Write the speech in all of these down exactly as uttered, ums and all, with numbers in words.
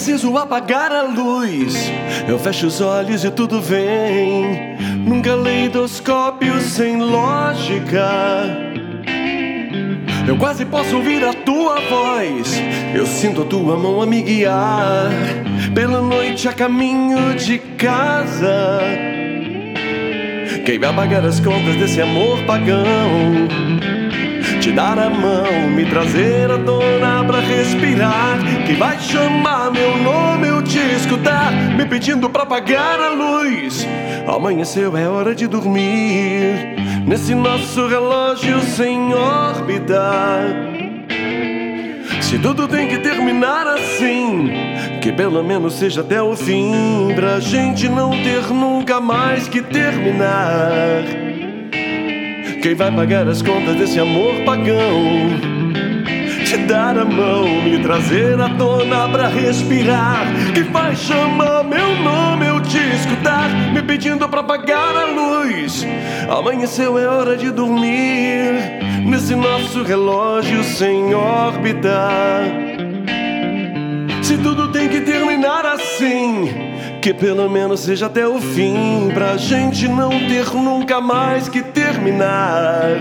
preciso apagar a luz. Eu fecho os olhos e tudo vem num caleidoscópio sem lógica. Eu quase posso ouvir a tua voz. Eu sinto a tua mão a me guiar pela noite a caminho de casa. Quem vai pagar as contas desse amor pagão? Te dar a mão, me trazer à tona pra respirar. Quem vai chamar meu nome, eu te escutar, me pedindo pra apagar a luz. Amanheceu, é hora de dormir nesse nosso relógio sem órbita. Se tudo tem que terminar assim, que pelo menos seja até o fim, pra gente não ter nunca mais que terminar. Quem vai pagar as contas desse amor pagão? Te dar a mão, me trazer à tona pra respirar. Quem vai chamar meu nome, eu te escutar, me pedindo pra apagar a luz. Amanheceu, é hora de dormir nesse nosso relógio sem órbita. Se tudo tem que terminar assim, que pelo menos seja até o fim, pra gente não ter nunca mais que terminar.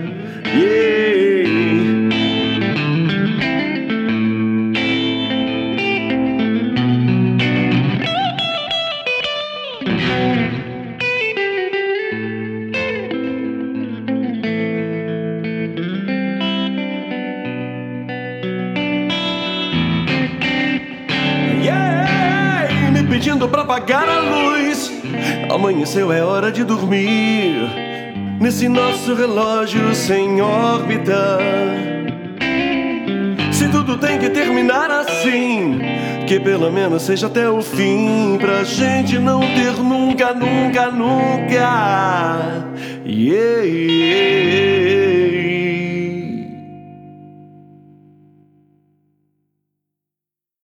Yeah. Pedindo pra apagar a luz. Amanheceu, é hora de dormir nesse nosso relógio sem órbita. Se tudo tem que terminar assim, que pelo menos seja até o fim, pra gente não ter nunca, nunca, nunca. Yeah.